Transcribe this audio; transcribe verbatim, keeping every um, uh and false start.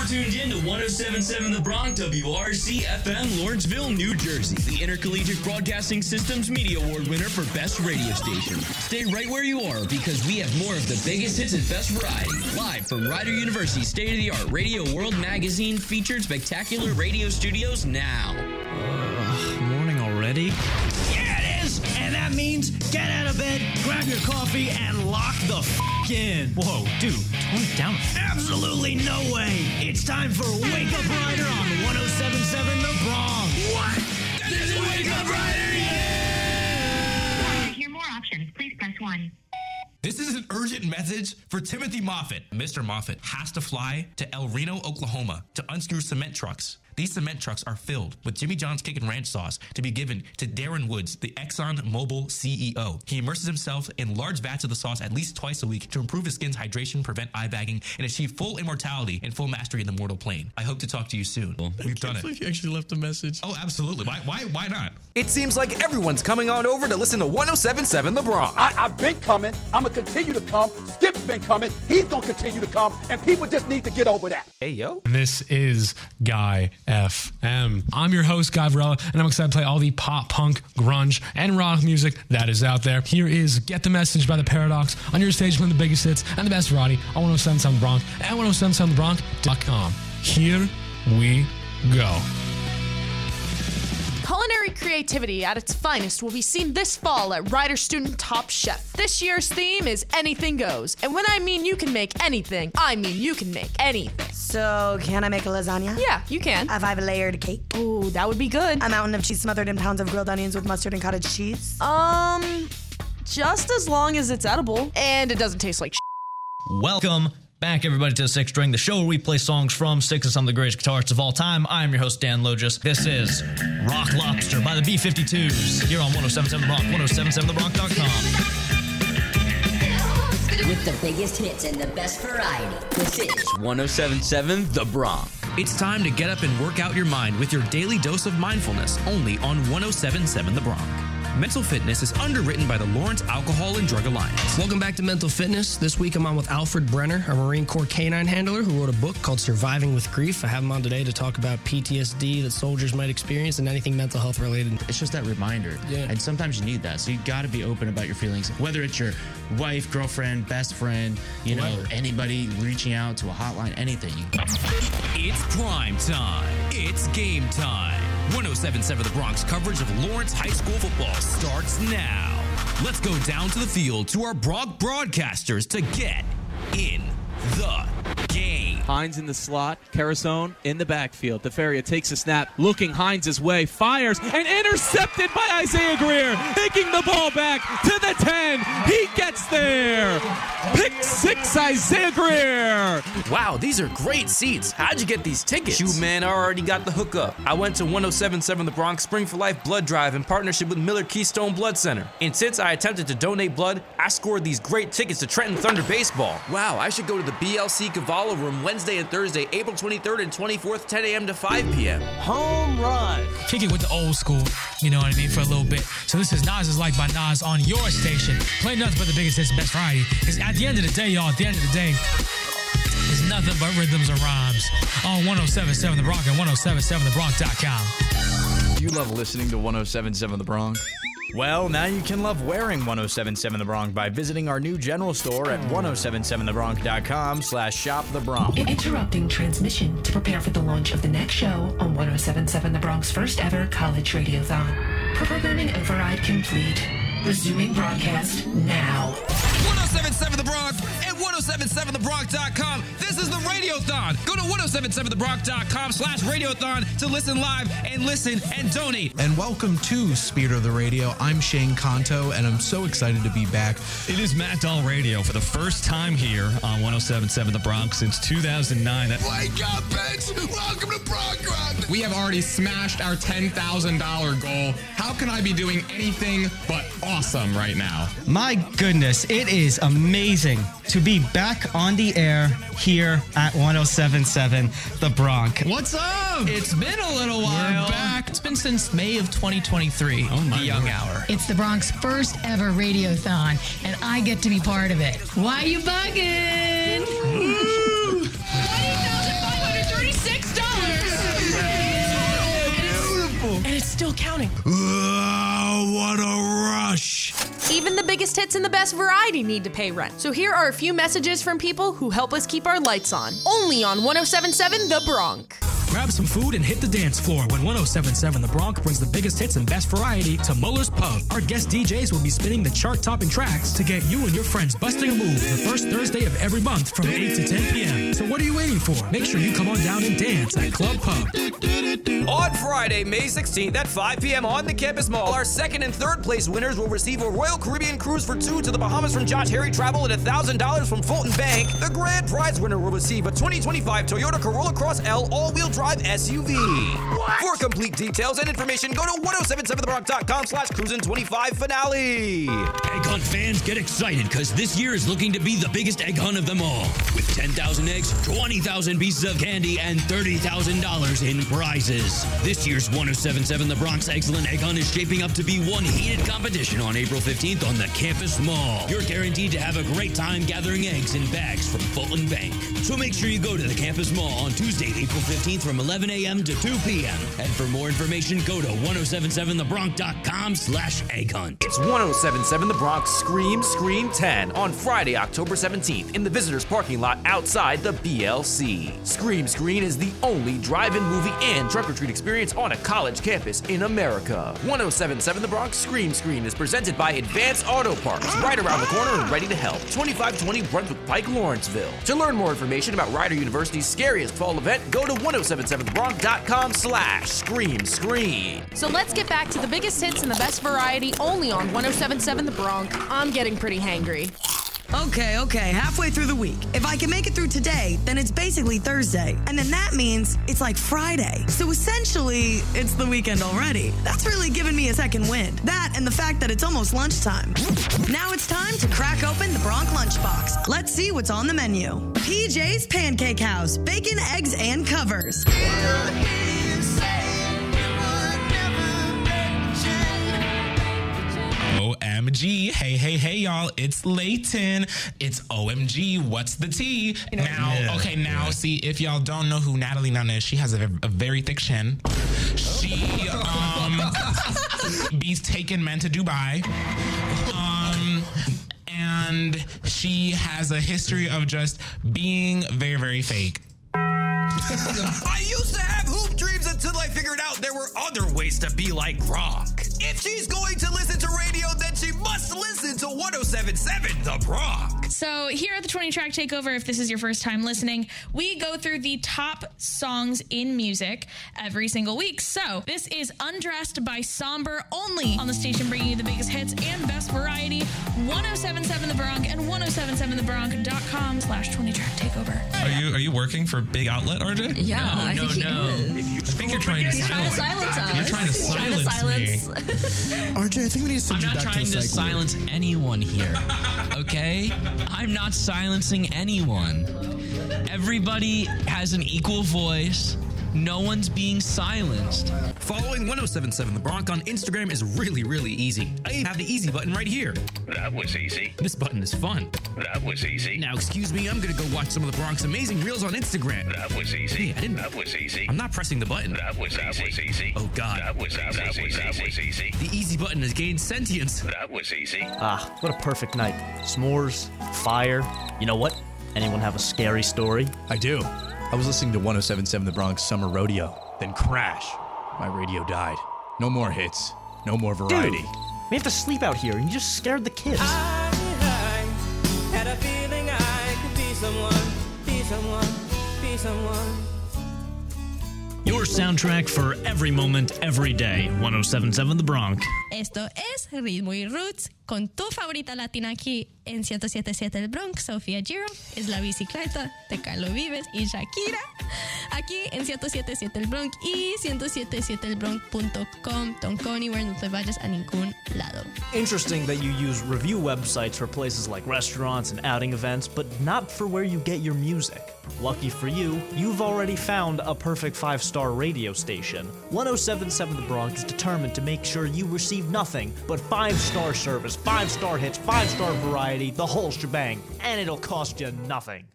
tuned in to one oh seven point seven The Bronx, W R C F M, Lawrenceville, New Jersey. The Intercollegiate Broadcasting System's Media Award winner for Best Radio Station. Stay right where you are because we have more of the biggest hits and best variety. Live from Rider University's state-of-the-art Radio World Magazine featured spectacular radio studios now. Uh, morning already? Yeah, it is! And that means get out of bed, grab your coffee, and lock the f*** in. Whoa, dude, tone it down. Absolutely no way. It's time for Wake Up Rider on one oh seven point seven The Bronx. What? This is Wake Up Rider, yeah! To hear more options, please press one. This is an urgent message for Timothy Moffitt. Mister Moffitt has to fly to El Reno, Oklahoma to unscrew cement trucks. These cement trucks are filled with Jimmy John's Kickin' Ranch sauce to be given to Darren Woods, the Exxon Mobil C E O. He immerses himself in large vats of the sauce at least twice a week to improve his skin's hydration, prevent eye bagging, and achieve full immortality and full mastery in the mortal plane. I hope to talk to you soon. Well, we've done it. Like you actually left a message. Oh, absolutely. Why, why, why not? It seems like everyone's coming on over to listen to one oh seven point seven The Bronx. I, I've been coming. I'm going to continue to come. Skip's been coming. He's going to continue to come. And people just need to get over that. Hey, yo. This is Guy F M. I'm your host, Guy Varela, and I'm excited to play all the pop, punk, grunge, and rock music that is out there. Here is Get the Message by The Paradox on your stage playing the biggest hits and the best variety on one oh seven point seven The Bronx and one oh seven point seven the bronx dot com. Here we go. Culinary creativity at its finest will be seen this fall at Rider Student Top Chef. This year's theme is Anything Goes. And when I mean you can make anything, I mean you can make anything. So, can I make a lasagna? Yeah, you can. A five-layered cake? Ooh, that would be good. A mountain of cheese smothered in pounds of grilled onions with mustard and cottage cheese? Um, just as long as it's edible. And it doesn't taste like sh**. Welcome back, everybody, to the Sixth String, the show where we play songs from six of some of the greatest guitarists of all time. I am your host, Dan Logis. This is Rock Lobster by the B fifty-twos here on one oh seven point seven The Bronx, one oh seven point seven the bronx dot com. With the biggest hits and the best variety, this is one oh seven point seven The Bronx. It's time to get up and work out your mind with your daily dose of mindfulness, only on one oh seven point seven The Bronx. Mental Fitness is underwritten by the Lawrence Alcohol and Drug Alliance. Welcome back to Mental Fitness. This week I'm on with Alfred Brenner, a Marine Corps canine handler who wrote a book called Surviving with Grief. I have him on today to talk about P T S D that soldiers might experience and anything mental health related. It's just that reminder. Yeah. And sometimes you need that. So you got to be open about your feelings, whether it's your wife, girlfriend, best friend, you know, Whoever. anybody reaching out to a hotline, anything. It's prime time. It's game time. one oh seven point seven The Bronx coverage of Lawrence High School football starts now. Let's go down to the field to our Bronx broadcasters to get in the game. Hines in the slot, Carasone in the backfield. DeFeria takes a snap, looking Hines' way, fires, and intercepted by Isaiah Greer, taking the ball back to the ten. He gets there. Pick six, Isaiah Greer. Wow, these are great seats. How'd you get these tickets? Shoot, man, I already got the hookup. I went to one oh seven point seven The Bronx Spring for Life Blood Drive in partnership with Miller Keystone Blood Center. And since I attempted to donate blood, I scored these great tickets to Trenton Thunder baseball. Wow, I should go to the B L C Cavallo Room Wednesday and Thursday, April twenty-third and twenty-fourth, ten a.m. to five p.m. Home run. Kick it with the old school, you know what I mean, for a little bit. So this is Nas is Like by Nas on your station. Play nothing but the biggest hits, best variety. Because at the end of the day, y'all, at the end of the day, it's nothing but rhythms and rhymes on one oh seven point seven The Bronx and one oh seven point seven the bronx dot com. Do you love listening to one oh seven point seven The Bronx? Well, now you can love wearing one oh seven point seven The Bronx by visiting our new general store at one oh seven point seven the bronx dot com slash shop the Bronx. Interrupting transmission to prepare for the launch of the next show on one oh seven point seven The Bronx first ever college radiothon. Programming override complete. Resuming broadcast now. one oh seven point seven The Bronx and one oh seven point seven the bronx dot com. This is the Radiothon. Go to one oh seven point seven the bronx dot com slash Radiothon to listen live and listen and donate. And welcome to Speed of the Radio. I'm Shane Kanto, and I'm so excited to be back. It is Matt Dahl Radio for the first time here on one oh seven point seven The Bronx since two thousand nine. Wake up, bitch! Welcome to Bronx Run! We have already smashed our ten thousand dollars goal. How can I be doing anything but awesome right now? My goodness, it is amazing to be back on the air here at one oh seven point seven The Bronx. What's up? It's been a little while. We're back. It's been since May of twenty twenty-three. Oh my the Young Lord. Hour. It's the Bronx first ever radiothon, and I get to be part of it. Why you bugging? twenty thousand five hundred thirty still counting. Oh, what a rush. Even the biggest hits and the best variety need to pay rent. So here are a few messages from people who help us keep our lights on. Only on one oh seven point seven The Bronx. Grab some food and hit the dance floor when one oh seven point seven The Bronx brings the biggest hits and best variety to Muller's Pub. Our guest D Js will be spinning the chart-topping tracks to get you and your friends busting a move the first Thursday of every month from eight to ten p.m. So what are you waiting for? Make sure you come on down and dance at Club Pub. On Friday, May sixteenth at five p.m. on the Campus Mall, our second and third place winners will receive a Royal Caribbean cruise for two to the Bahamas from Josh Harry Travel and one thousand dollars from Fulton Bank. The grand prize winner will receive a twenty twenty-five Toyota Corolla Cross L all-wheel drive S U V. What? For complete details and information, go to ten seventy-seven the bronx dot com slash cruisin twenty-five finale. Egg Hunt fans, get excited because this year is looking to be the biggest egg hunt of them all. With ten thousand eggs, twenty thousand pieces of candy, and thirty thousand dollars in prizes. This year's ten seventy-seven The Bronx Excellent Egg Hunt is shaping up to be one heated competition on April fifteenth on the Campus Mall. You're guaranteed to have a great time gathering eggs in bags from Fulton Bank. So make sure you go to the Campus Mall on Tuesday, April fifteenth from eleven a.m. to two p.m. And for more information, go to ten seventy-seven the bronx dot com slash egg hunt. It's ten seventy-seven The Bronx Scream Scream ten on Friday, October seventeenth in the visitors parking lot outside the B L C. Scream Screen is the only drive-in movie and trunk-or-treat experience on a college campus in America. ten seventy-seven The Bronx Scream Screen is presented by Advanced Auto Parts, right around the corner and ready to help. twenty-five twenty Brunswick Pike, Lawrenceville. To learn more information about Rider University's scariest fall event, go to ten seventy-seven the bronx dot com slash scream screen. So let's get back to the biggest hits and the best variety only on ten seventy-seven The Bronx. I'm getting pretty hangry. Okay, okay, halfway through the week. If I can make it through today, then it's basically Thursday. And then that means it's like Friday. So essentially, it's the weekend already. That's really giving me a second wind. That and the fact that it's almost lunchtime. Now it's time to crack open the Bronx Lunchbox. Let's see what's on the menu. P J's Pancake House, bacon, eggs, and covers. O M G. Hey, hey, hey, y'all. It's Layton. It's O M G. What's the tea? Now, Yeah. okay, now, Yeah. see, if y'all don't know who Natalie Nunn is, she has a, a very thick chin. She, um, be taking men to Dubai. Um, and she has a history of just being very, very fake. I used to have hoop dreams until I figured out there were other ways to be like rock. If she's going to listen to radio, then she must listen to ten seventy-seven The Bronx. So here at the twenty track takeover, if this is your first time listening, we go through the top songs in music every single week. So this is Undressed by Somber, only on the station bringing you the biggest hits and best variety. ten seventy-seven The Bronx and ten seventy-seven the bronx dot com slash twenty track takeover. Are you are you working for Big Outlet, R J? Yeah, No, I think no, he no. I think you're trying to He's trying to silence us. You're trying to He's trying to silence, silence. me. R J, I think we need to send I'm you not back trying to to the psych ward. silence anyone here, okay? I'm not silencing anyone. Everybody has an equal voice. No one's being silenced. Following ten seventy-seven The Bronx on Instagram is really, really easy. I have the easy button right here. That was easy. This button is fun. That was easy. Now, excuse me, I'm gonna go watch some of the Bronx amazing reels on Instagram. That was easy. Hey, I didn't. That was easy. I'm not pressing the button. That was that easy. Was easy. Oh God. That was that, that was that was easy. The easy button has gained sentience. That was easy. Ah, what a perfect night. S'mores, fire. You know what? Anyone have a scary story? I do. I was listening to ten seventy-seven The Bronx Summer Rodeo. Then crash. My radio died. No more hits. No more variety. Dude, we have to sleep out here, and you just scared the kids. I, I had a feeling I could be someone, be someone, be someone. Your soundtrack for every moment, every day. ten seventy-seven The Bronx. Esto es Ritmo y Roots con tu favorita latina aquí en ciento siete punto siete El Bronx, Sofía Giro, es la bicicleta de Carlos Vives y Shakira. Aquí en ciento siete punto siete El Bronx y ciento siete punto siete el bronx punto com. Don't go anywhere, no te vayas a ningún lado. Interesting that you use review websites for places like restaurants and outing events, but not for where you get your music. Lucky for you, you've already found a perfect five-star radio station. ten seventy-seven The Bronx is determined to make sure you receive nothing but five-star service, five-star hits, five-star variety, the whole shebang, and it'll cost you nothing.